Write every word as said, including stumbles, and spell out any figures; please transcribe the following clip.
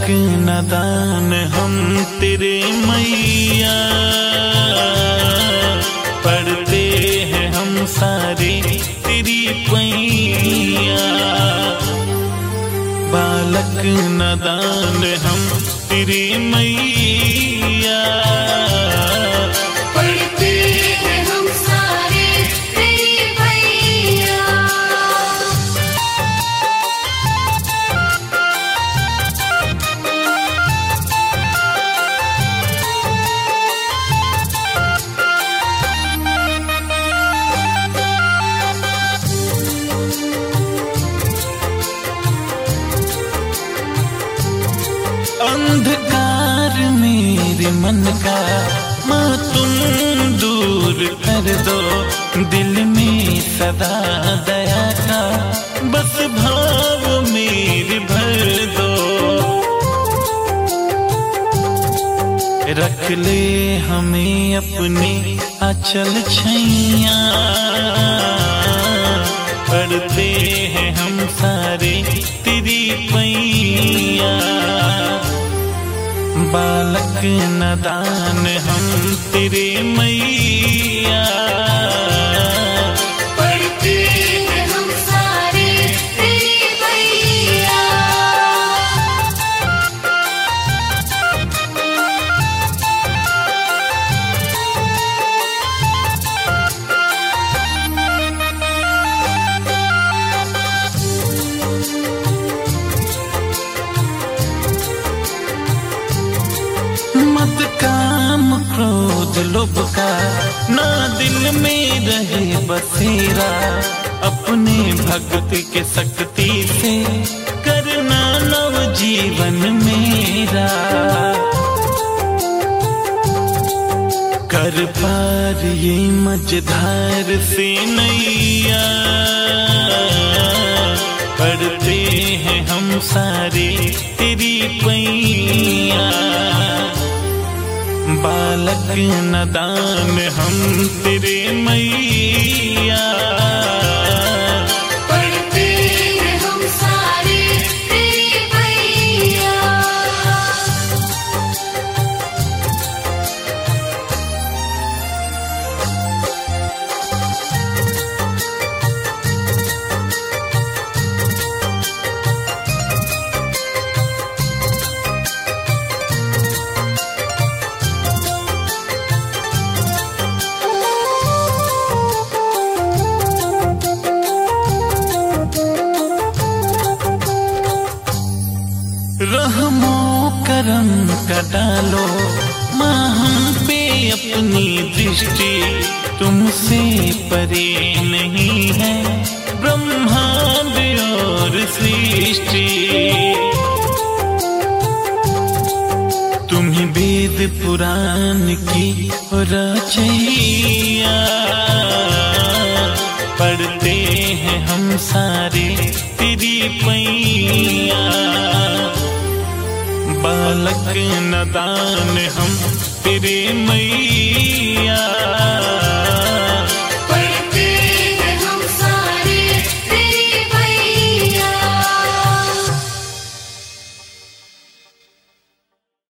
नादान हम तेरे मैया, पढ़ते हैं हम सारे तेरी पैया। बालक नादान हम तेरे मैया, पढ़ते हैं हम सारे तेरी पैया। अंधकार मेरे मन का माँ तुम दूर कर दो, दिल में सदा दया का बस भाव मेरे भर दो। रख ले हमें अपने आंचल छैया, पढ़ते हैं हम सारे तेरी पैया। बालक नादान हम तेरे मैया, पढ़ते हैं हम सारे तेरी पैया। मत काम क्रोध लोभ का ना दिल में रहे बसेरा, अपने भक्ति के शक्ति से करना नव जीवन मेरा। कर पार ये मझधार से नैया, पढ़ते हैं हम सारे तेरी पैया। बालक नादान हम तेरे मैया, पढ़ते हैं हम सारे तेरी पैया। रहमो करम का डालो माँ हम पे अपनी दृष्टि, तुमसे परे नहीं है ब्रह्मांड और सृष्टि। तुम्हें वेद पुराण की रचैया, पढ़ते हैं हम सारे तेरी पैया। बालक नादान हम तेरे मैया,